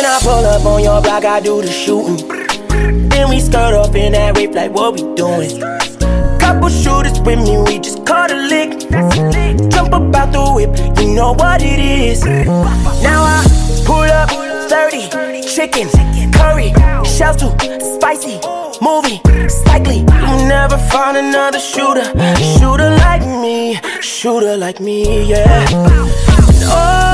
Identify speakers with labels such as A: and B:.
A: I pull up on your block, I do the shooting. Then we skirt off in that rape like what we doing. Couple shooters with me, we just caught a lick. Jump up out the whip, you know what it is. Now I pull up 30, chicken, curry, shells too spicy, movie, likely. You never found another shooter like me, yeah. Oh,